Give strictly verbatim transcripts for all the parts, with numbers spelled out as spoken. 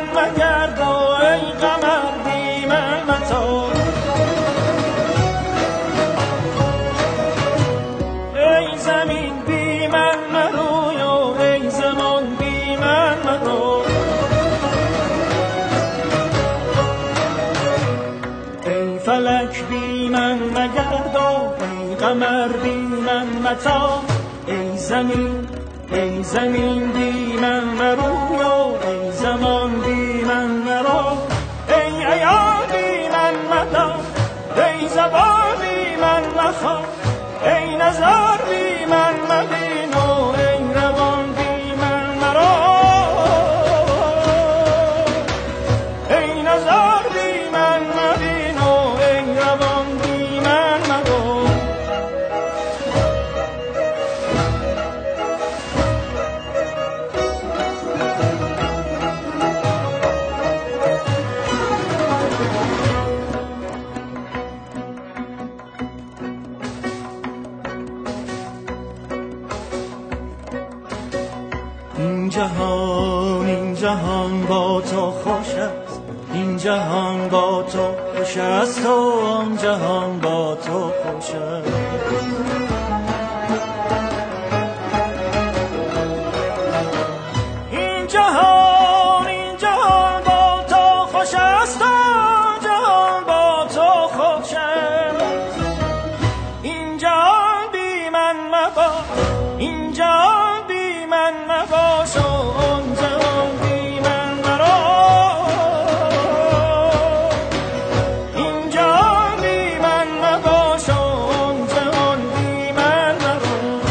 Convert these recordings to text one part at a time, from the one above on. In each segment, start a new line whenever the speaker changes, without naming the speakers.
مگرد و ای قمر بی من متاب. ای زمین بی من مروی و ای زمان بی من مرو. ای فلک بی من مگرد و ای قمر بی من متاب. ای زمین ای زمین بی من مروی و ای زمان بی من مرو. ای عیان بی من مدار، ای زبان بی من مخواه، ای نظر بی من مبین و ای روان بی من مرو. ای نظر بی من مبین و ای روان بی من مرو. این جهان این جهان با تو خوش است، این جهان با تو خوش است و آن جهان با تو خوش است. این جهان این جهان با تو خوش است و آن جهان با تو خوش است. این جهان بی من مباش، این جهان بی من مباش و آن جهان بی من مرو. این جهان بی من مباش و آن جهان بی من مرو.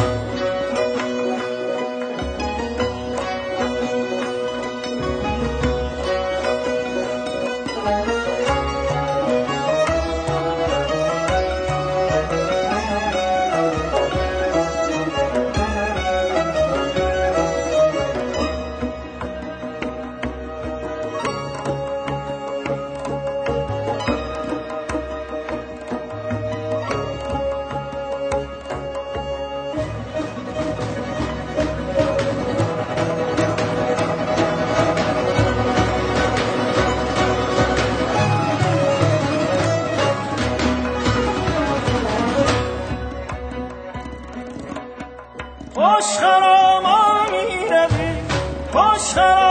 خوش خرامان می روی، خوش خرامان